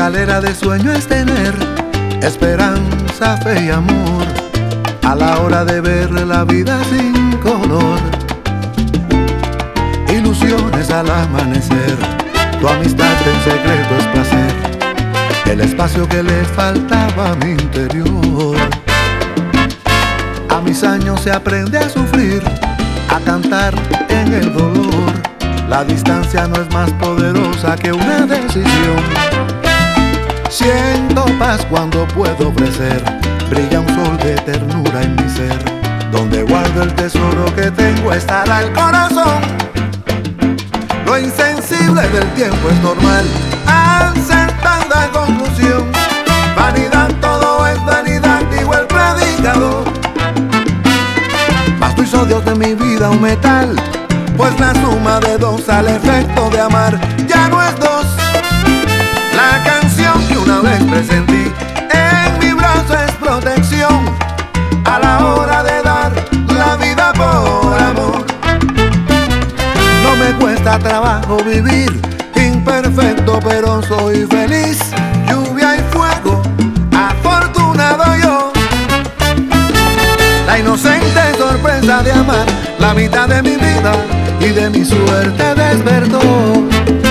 escalera de sueño es tener esperanza, fe y amor a la hora de ver la vida sin color. Ilusiones al amanecer, tu amistad en secreto es placer, el espacio que le faltaba a mi interior. A mis años se aprende a sufrir, a cantar en el dolor. La distancia no es más poderosa que una decisión. Siento paz cuando puedo ofrecer, brilla un sol de ternura en mi ser. Donde guardo el tesoro que tengo estará el corazón. Lo insensible del tiempo es normal, acertada conclusión. Vanidad, todo es vanidad, dijo el predicador. Mas tú hizo Dios de mi vida un metal, pues la suma de dos al efecto de amar ya no es dos. La canción que una vez presentí en mi brazo es protección a la hora de dar la vida por amor. No me cuesta trabajo vivir, imperfecto pero soy feliz. Lluvia y fuego, afortunado yo. La inocente sorpresa de amar, la mitad de mi vida y de mi suerte despertó.